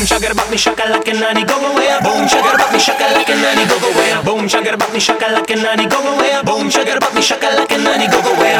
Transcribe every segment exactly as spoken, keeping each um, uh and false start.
shakarabak me shakalaka nani go away. Boom shakarabak me shakalaka nani go away. Boom shakarabak me shakalaka nani go away. Boom shakarabak me shakalaka nani go away.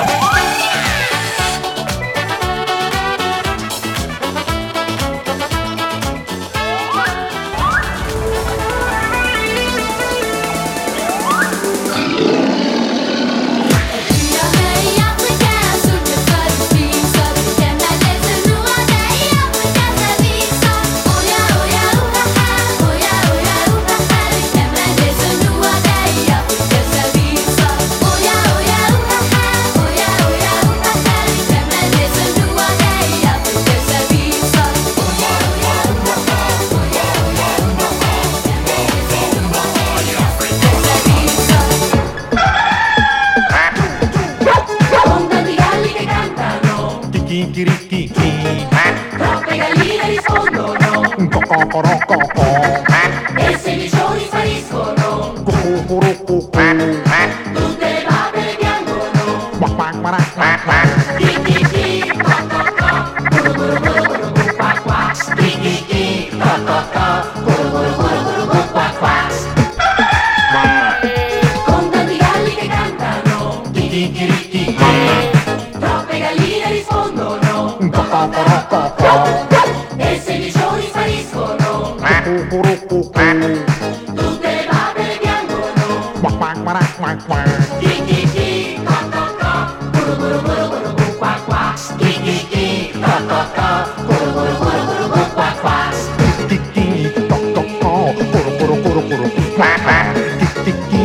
Troppe galline rispondono e sedicioni spariscono. Tutte le papere piangono. Chi chi chi, co co co, guru guru guru guru gu qua qua. Chi chi chi, co co co, guru guru guru guru gu qua qua. Con tanti galli che cantano, chi chi chi chi chi. Troppe galline rispondono e sedicioni spariscono. Tutte le papere piangono. Chi chi chi, co co co, guru guru guru guru gu qua qua. Chi chi chi, co co co, guru guru guru guru gu qua qua.